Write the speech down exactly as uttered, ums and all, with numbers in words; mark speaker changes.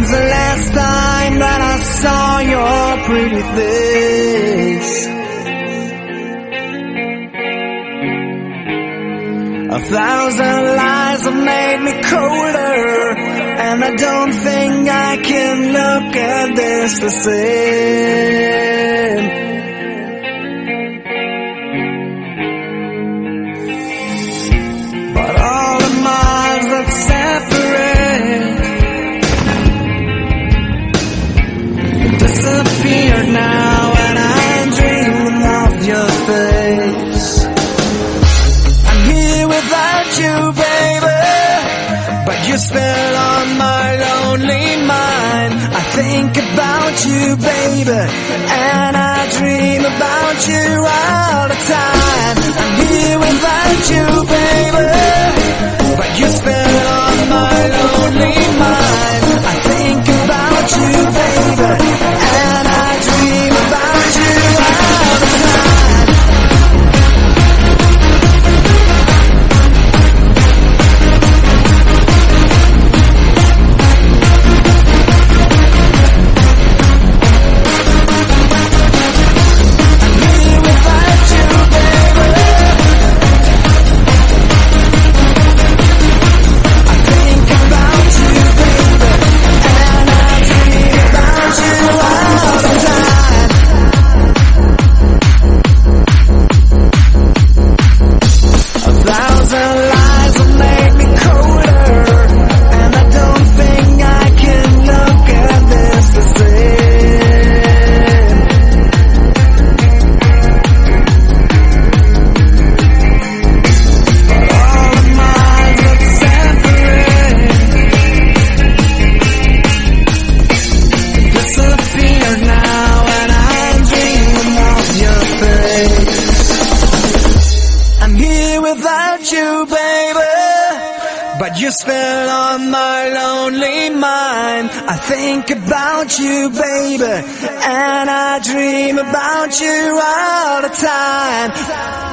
Speaker 1: When's the last time that I saw your pretty face? A thousand lies have made me colder, and I don't think I can look at this the same. But all the miles that separate disappeared now, and I'm dreaming of your face. I'm here without you, baby, but you're still on my lonely mind. I think about you, baby, and I dream about you all the time. I'm here without you, baby, but you're still on my lonely mind. I think about you, baby, and I dream about you all the time. I'm here without you, baby. I think about you, baby, and I dream about you all the time. A thousand lies have made me colder, and I don't think I can look at this the same. But all the miles that separate disappear now, and I'm dreaming of your face. I'm here without you, baby, but you're still on my lonely mind. I think about you, baby, and I dream about you all the time.